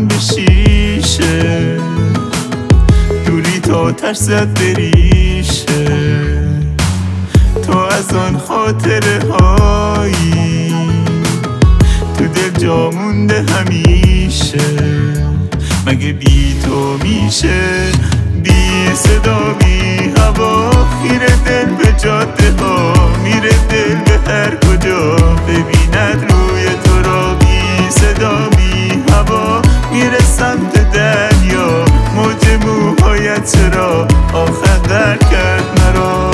زبون به شیشه، دوری تا ترست بریشه. تو از آن خاطره هایی تو دل جا مونده همیشه. مگه بی تو میشه بی صدا بی هوا؟ خیره دل به جاده ها، میره دل به هر کجا ببیند روی تو را. بی صدا بی هوا میره سمت دریا، موج موهایت چرا آخر در کرد مرا؟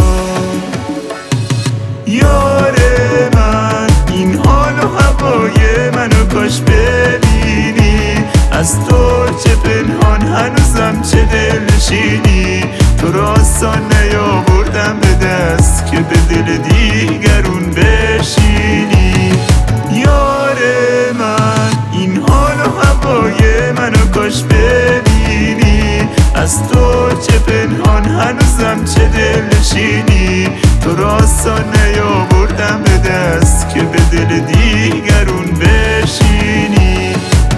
یار من این حال و هوای منو کاش ببینی، از تو چه پنهان هنوزم چه دلنشینی. تو را آسان نیاوردم به دست که به دل دیگرون بشینی. یار من این حال و هوای منو کاش ببینی، از تو چه پنهان هنوزم چه دلنشینی. تو را آسان نیاوردم به دست که به دل دیگرون بشینی.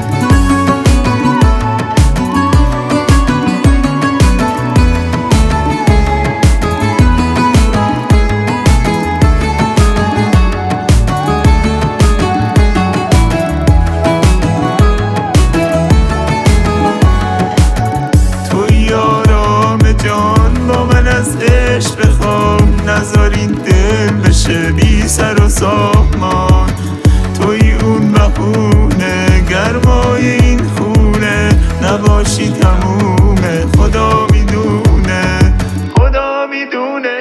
از عشق بخوام نذار این دل بشه بی سر و سامان. توی اون بهونه گرمای این خونه، نباشی تمومه. خدا میدونه، خدا میدونه.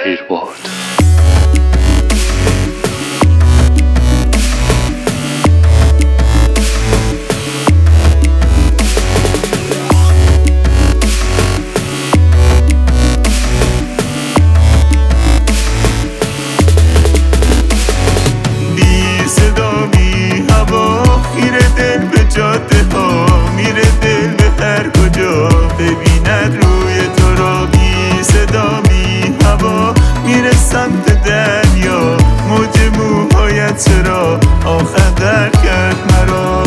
جاده ها میره دل به هر کجا ببیند روی تو را. بی صدا بی هوا میره سمت دریا، موج موهایت چرا آخر در کرد مرا؟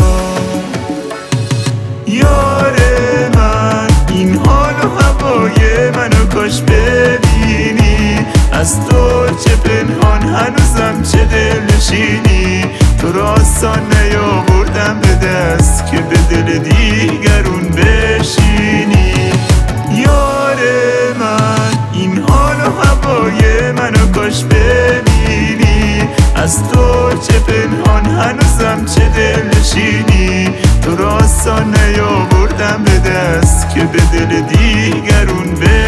یار من این حال و هوای منو کاش ببینی، از تو چه پنهان هنوزم چه دلنشینی. تو را آسان نیاوردم به دست که به دل دیگرون بشینی. یار من این حال و هوای منو کاش ببینی، از تو چه پنهان هنوزم چه دلنشینی. تو را آسان نیاوردم به دست که به دل دیگرون بشینی.